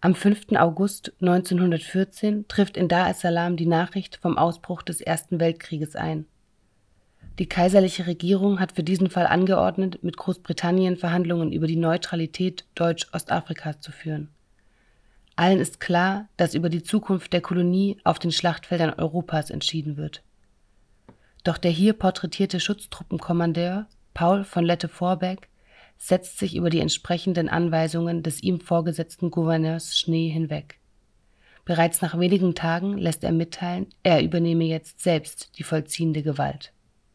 Am 5. August 1914 trifft in Dar es Salaam die Nachricht vom Ausbruch des Ersten Weltkrieges ein. Die kaiserliche Regierung hat für diesen Fall angeordnet, mit Großbritannien Verhandlungen über die Neutralität Deutsch-Ostafrikas zu führen. Allen ist klar, dass über die Zukunft der Kolonie auf den Schlachtfeldern Europas entschieden wird. Doch der hier porträtierte Schutztruppenkommandeur Paul von Lettow-Vorbeck setzt sich über die entsprechenden Anweisungen des ihm vorgesetzten Gouverneurs Schnee hinweg. Bereits nach wenigen Tagen lässt er mitteilen, er übernehme jetzt selbst die vollziehende Gewalt.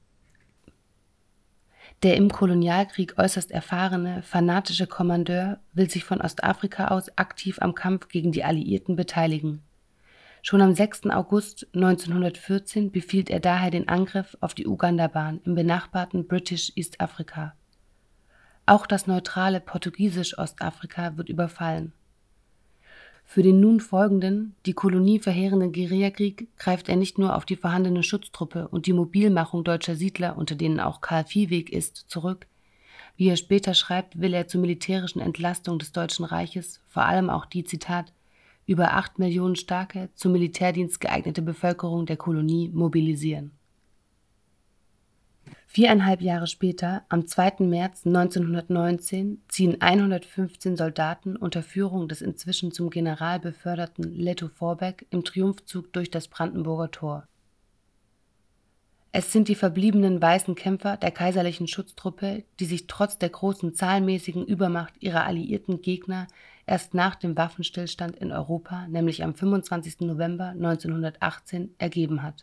Der im Kolonialkrieg äußerst erfahrene, fanatische Kommandeur will sich von Ostafrika aus aktiv am Kampf gegen die Alliierten beteiligen. Schon am 6. August 1914 befiehlt er daher den Angriff auf die Ugandabahn im benachbarten British East Africa. Auch das neutrale Portugiesisch-Ostafrika wird überfallen. Für den nun folgenden, die Kolonie verheerenden Guerillakrieg greift er nicht nur auf die vorhandene Schutztruppe und die Mobilmachung deutscher Siedler, unter denen auch Karl Viehweg ist, zurück. Wie er später schreibt, will er zur militärischen Entlastung des Deutschen Reiches vor allem auch die, Zitat, über 8 Millionen starke, zum Militärdienst geeignete Bevölkerung der Kolonie mobilisieren. 4,5 Jahre später, am 2. März 1919, ziehen 115 Soldaten unter Führung des inzwischen zum General beförderten Lettow-Vorbeck im Triumphzug durch das Brandenburger Tor. Es sind die verbliebenen weißen Kämpfer der kaiserlichen Schutztruppe, die sich trotz der großen zahlenmäßigen Übermacht ihrer alliierten Gegner erst nach dem Waffenstillstand in Europa, nämlich am 25. November 1918, ergeben hat.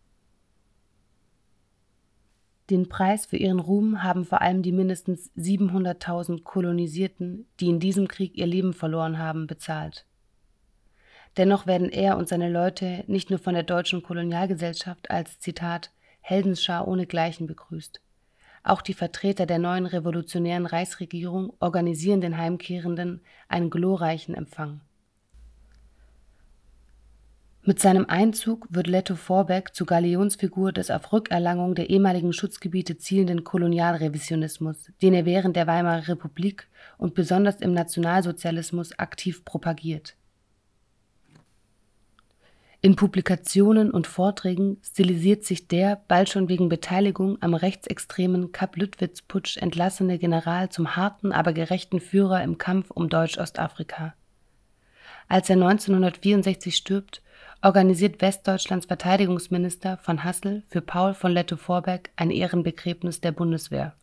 Den Preis für ihren Ruhm haben vor allem die mindestens 700.000 Kolonisierten, die in diesem Krieg ihr Leben verloren haben, bezahlt. Dennoch werden er und seine Leute nicht nur von der deutschen Kolonialgesellschaft als, Zitat, Heldenschar ohnegleichen begrüßt. Auch die Vertreter der neuen revolutionären Reichsregierung organisieren den Heimkehrenden einen glorreichen Empfang. Mit seinem Einzug wird Lettow-Vorbeck zur Galionsfigur des auf Rückerlangung der ehemaligen Schutzgebiete zielenden Kolonialrevisionismus, den er während der Weimarer Republik und besonders im Nationalsozialismus aktiv propagiert. In Publikationen und Vorträgen stilisiert sich der bald schon wegen Beteiligung am rechtsextremen Kapp-Lüttwitz-Putsch entlassene General zum harten, aber gerechten Führer im Kampf um Deutsch-Ostafrika. Als er 1964 stirbt, organisiert Westdeutschlands Verteidigungsminister von Hassel für Paul von Lettow-Vorbeck ein Ehrenbegräbnis der Bundeswehr.